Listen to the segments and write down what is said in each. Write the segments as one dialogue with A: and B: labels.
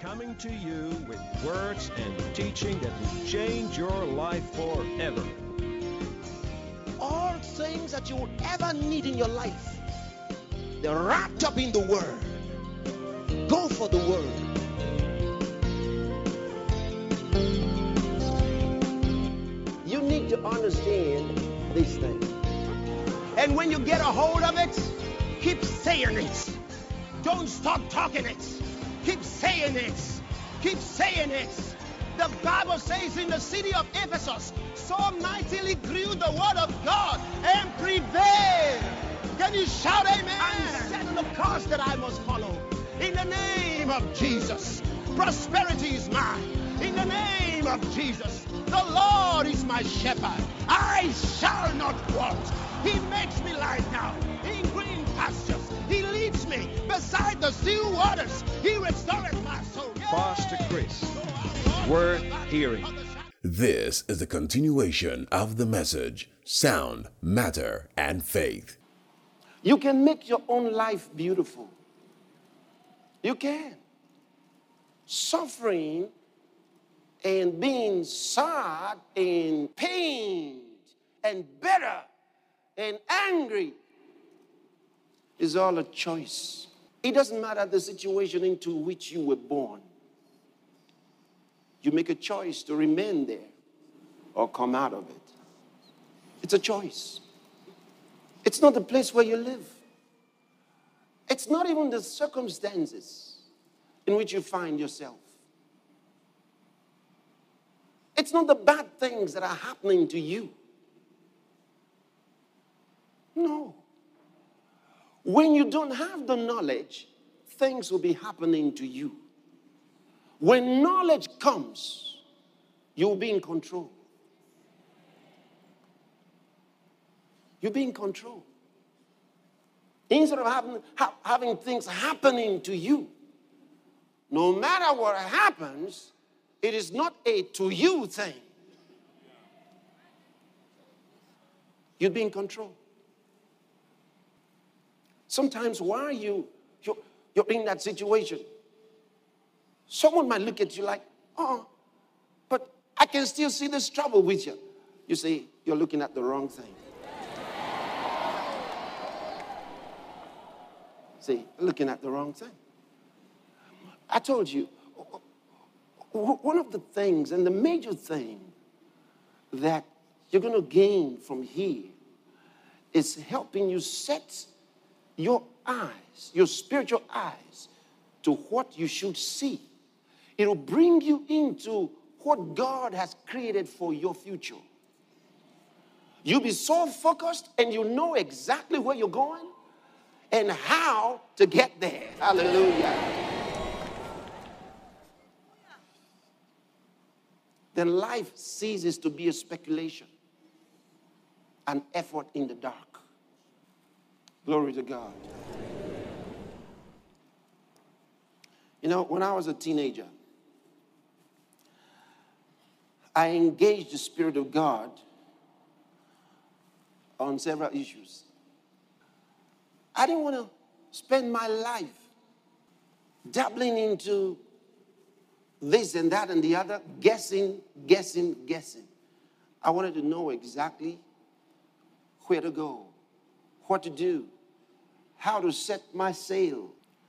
A: coming to you with words and teaching that will change your life forever.
B: All things that you would ever need in your life, they're wrapped up in the Word. Go for the Word. You need to understand these things. And when you get a hold of it, keep saying it. Don't stop talking it. Keep saying it. Keep saying it. The Bible says in the city of Ephesus, so mightily grew the word of God and prevailed. Can you shout amen? I'm setting the course that I must follow. In the name of Jesus, prosperity is mine. In the name of Jesus, the Lord is my shepherd. I shall not want. He makes me lie down in green pastures. He leads me beside the still waters. He restoreth my soul.
A: Pastor Chris, worth hearing.
C: This is the continuation of the message, Sound, Matter, and Faith.
B: You can make your own life beautiful. You can. Suffering and being sad and pained and bitter and angry is all a choice. It doesn't matter the situation into which you were born. You make a choice to remain there or come out of it. It's a choice. It's not the place where you live. It's not even the circumstances in which you find yourself. It's not the bad things that are happening to you. No. When you don't have the knowledge, things will be happening to you. When knowledge comes, you'll be in control. You'll be in control. Instead of having things happening to you, no matter what happens, it is not a to you thing. You'll be in control. Sometimes while you're in that situation, someone might look at you like, oh, but I can still see this trouble with you. You say, you're looking at the wrong thing. See, looking at the wrong thing. I told you, one of the things and the major thing that you're going to gain from here is helping you set your eyes, your spiritual eyes, to what you should see. It'll bring you into what God has created for your future. You'll be so focused and you know exactly where you're going and how to get there. Hallelujah. Then life ceases to be a speculation, an effort in the dark. Glory to God. You know, when I was a teenager, I engaged the Spirit of God on several issues. I didn't want to spend my life dabbling into this and that and the other, guessing. I wanted to know exactly where to go, what to do, how to set my sail.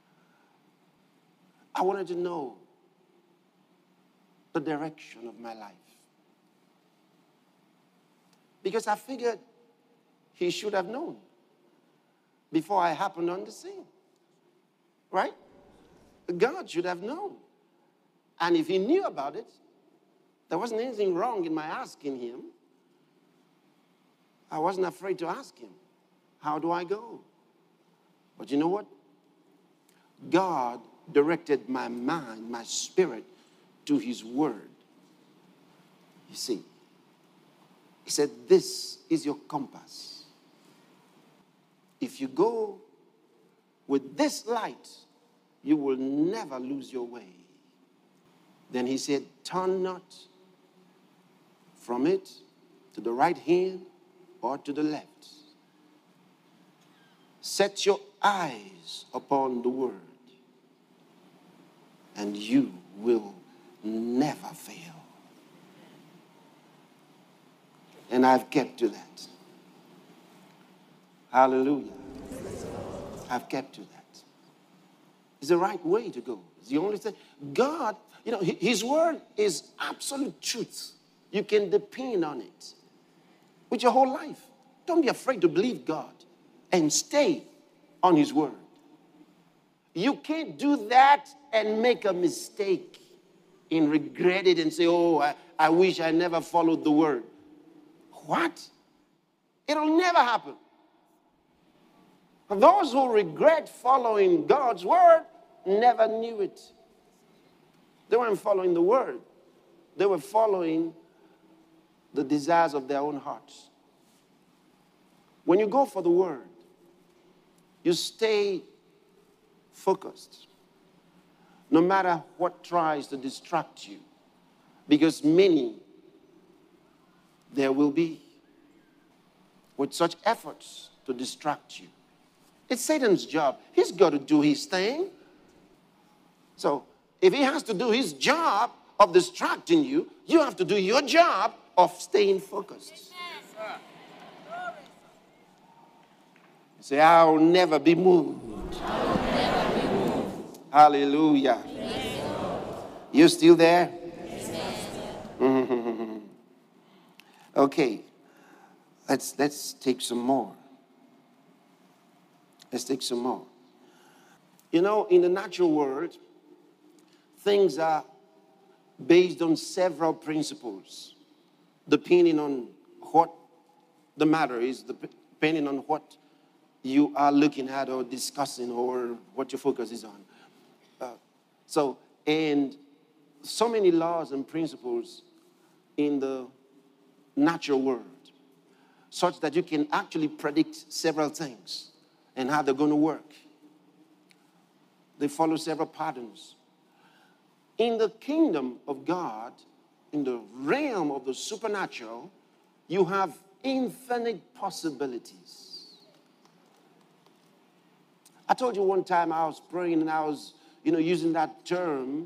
B: I wanted to know the direction of my life. Because I figured he should have known before I happened on the scene. Right? God should have known. And if he knew about it, there wasn't anything wrong in my asking him. I wasn't afraid to ask him, how do I go? But you know what? God directed my mind, my spirit, to his word. You see, he said, this is your compass. If you go with this light, you will never lose your way. Then he said, turn not from it to the right hand or to the left. Set your eyes upon the word, and you will never fail. And I've kept to that. Hallelujah. I've kept to that. It's the right way to go. It's the only thing. God, His word is absolute truth. You can depend on it with your whole life. Don't be afraid to believe God and stay on His word. You can't do that and make a mistake and regret it and say, oh, I wish I never followed the word. What? It'll never happen. Those who regret following God's word never knew it. They weren't following the word. They were following the desires of their own hearts. When you go for the word, you stay focused, no matter what tries to distract you, because many there will be with such efforts to distract you. It's Satan's job. He's got to do his thing. So if he has to do his job of distracting you, you have to do your job of staying focused. You say, I'll never be moved.
D: I will never be moved.
B: Hallelujah.
D: Yes,
B: You still there?
D: yes.
B: Okay. Let's take some more. Let's take some more. In the natural world, things are based on several principles, depending on what the matter is, depending on what you are looking at or discussing or what your focus is on. And so many laws and principles in the natural world, such that you can actually predict several things and how they're going to work. They follow several patterns. In the kingdom of God, in the realm of the supernatural, you have infinite possibilities. I told you one time I was praying and I was, using that term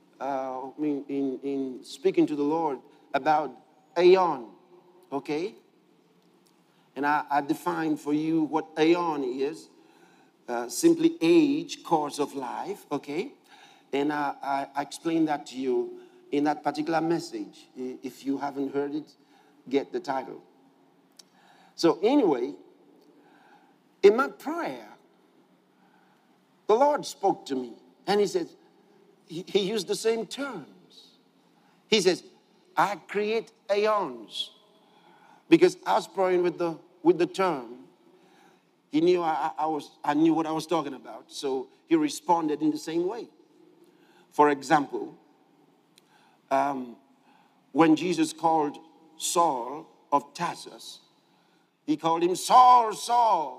B: in speaking to the Lord about aeon, okay? And I defined for you what aeon is, simply age, course of life, okay? And I explained that to you in that particular message. If you haven't heard it, get the title. So anyway, in my prayer, the Lord spoke to me. And he said, he used the same terms. He says, I create aeons. Because I was praying with the term. He knew I knew what I was talking about. So he responded in the same way. For example, when Jesus called Saul of Tarsus, he called him Saul, Saul.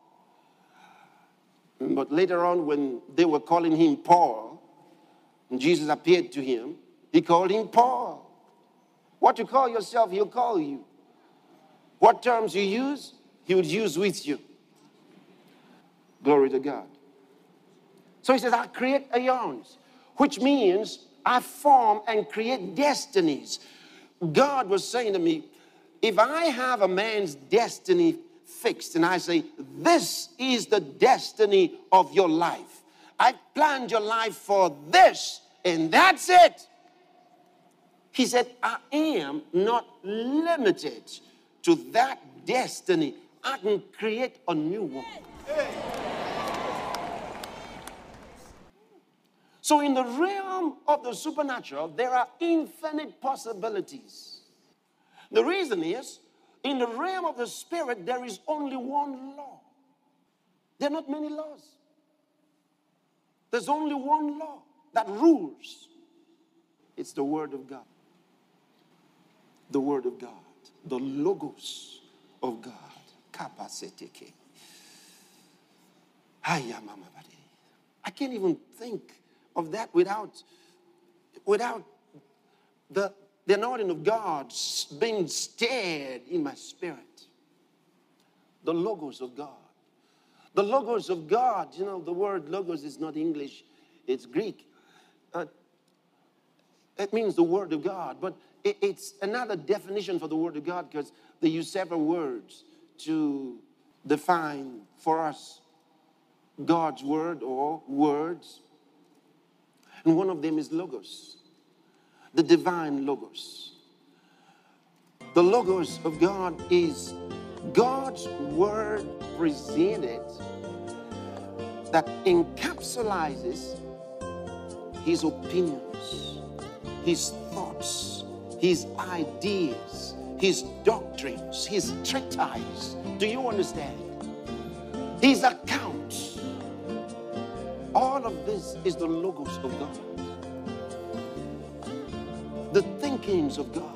B: But later on, when they were calling him Paul, and Jesus appeared to him, he called him Paul. What you call yourself, he'll call you. What terms you use, he would use with you. Glory to God. So he says, I create aeons, which means I form and create destinies. God was saying to me, if I have a man's destiny fixed and I say, this is the destiny of your life. I planned your life for this and that's it. He said, I am not limited to that destiny. I can create a new one. So in the realm of the supernatural, there are infinite possibilities. The reason is, in the realm of the spirit, there is only one law. There are not many laws. There's only one law that rules. It's the Word of God. The Word of God. The Logos of God. Kapasiteke. I can't even think of that without the anointing of God being stirred in my spirit. The Logos of God. The Logos of God, the word Logos is not English, it's Greek. It means the Word of God. But it's another definition for the Word of God because they use several words to define for us God's Word or words. And one of them is Logos, the divine Logos. The Logos of God is God's Word presented that encapsulates His opinions, His thoughts, His ideas, His doctrines, His treatise. Do you understand? His accounts. All of this is the Logos of God. The thinkings of God.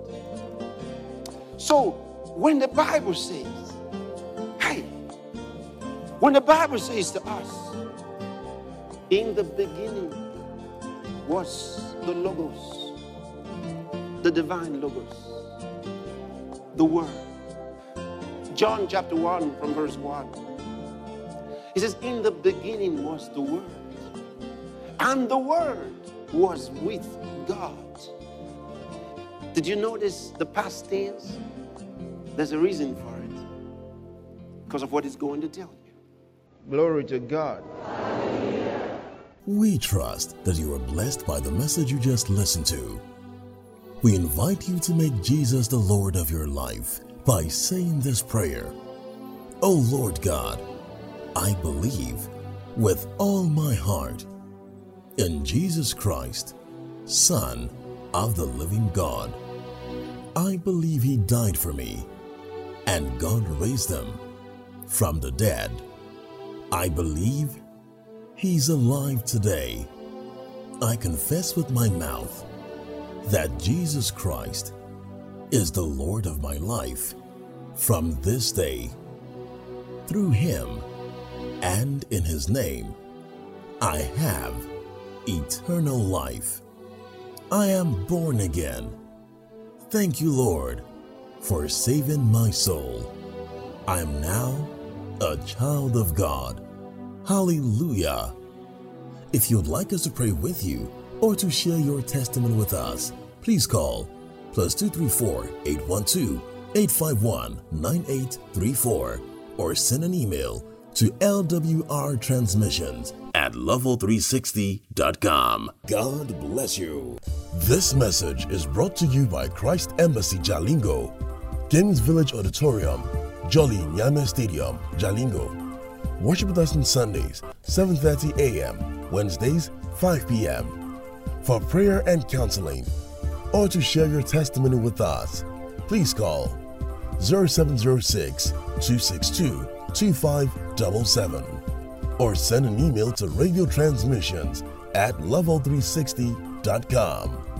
B: So when the Bible says, hey, when the Bible says to us, in the beginning was the Logos, the divine Logos, the Word. John chapter 1 from verse 1. He says, in the beginning was the Word, and the Word was with God. Did you notice the past tense? There's a reason for it, because of what it's going to tell you. Glory to God.
C: We trust that you are blessed by the message you just listened to. We invite you to make Jesus the Lord of your life by saying this prayer. Oh Lord God, I believe with all my heart in Jesus Christ, Son of the living God. I believe He died for me and God raised Him from the dead. I believe He's alive today. I confess with my mouth that Jesus Christ is the Lord of my life from this day. Through Him and in His name, I have eternal life. I am born again. Thank you, Lord, for saving my soul. I am now a child of God. Hallelujah. If you'd like us to pray with you or to share your testimony with us, please call +234 812 851 9834 or send an email to lwrtransmissions@level360.com. God bless you. This message is brought to you by Christ Embassy Jalingo, Kings Village Auditorium, Jolly Nyame Stadium, Jalingo. Worship with us on Sundays, 7:30 a.m., Wednesdays, 5 p.m. For prayer and counseling, or to share your testimony with us, please call 0706 262 2577 or send an email to radiotransmissions@level360.com.